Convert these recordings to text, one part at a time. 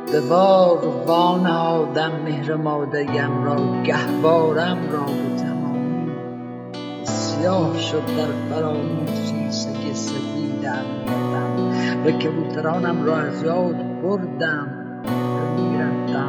به بار وانهادم مهر مادریم را، گهوارم را به تمامی سیاه شد در فراموشی سگ سفید امنیتم و کبوترانم را از یاد بردم و میرفتم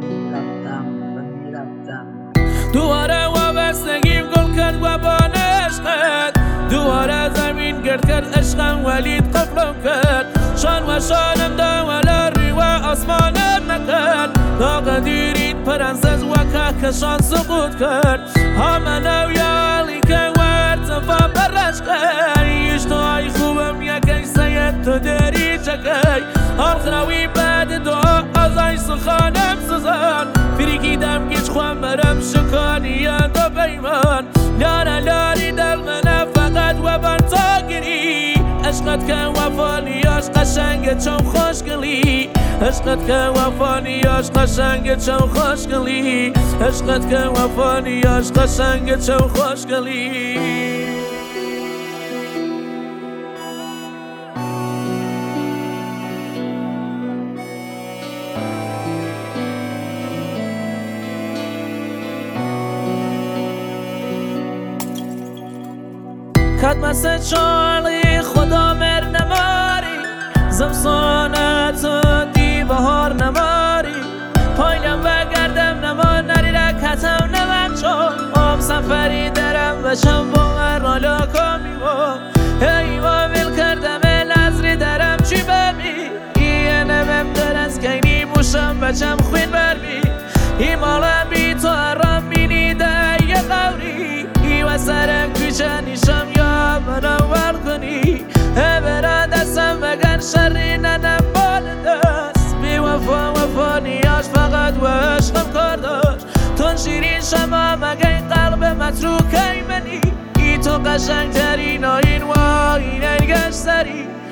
دوباره وابستگیم گل کرد و بان عشقت، دوباره زمین گرد کرد عشقم ولید قفلم کرد، شان و شانم داولا و آسمانم نکرد، داغ دیرید پرنسز و کهکشان سقوط کرد، همه نویالی که ورتفا برش کرد، اشتهای خوبم یکی سید تو داری چکی، آخراوی بعد دعا ازای سخانم سزان، فریکیدم گیچ خوام برم شکانیان دو بیمان، لاره لاری دل منه فقط و بان تا گیری، عشقت که وفانیاش قشنگه چون خوشگلی، عشقت که وفانیاش قشنگه چون خوشگلی، عشقت که وفانیاش قشنگه چون خوشگلی. کد مثل چارلی خدا مر نماری، زمستانت دی بهار نماری، پایلم و گردم نمان نری رکتم نمک چون ام سفری درم بشم با رالا کامی با ایوا ویل کردم لزری درم چی بمی ایه نمم در از کینی بوشم بچم خوین برمی ای مالم بی تو ارام بینی ده یه قوری ای و سرم کوچه نیشم یا منو ور کنی برا دستم بگن شری ننم بال دست بی وفا نیاش فقط و عشقم کار داشت تون شیرین شما مگه قلب متروکه منی ای تو قشنگ ترین آین و این گشتری